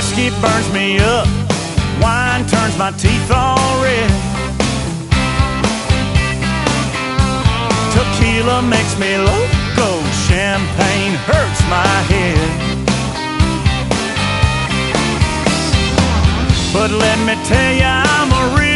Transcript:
Whiskey burns me up, wine turns my teeth all red. Tequila makes me loco, champagne hurts my head. But let me tell ya, I'm a real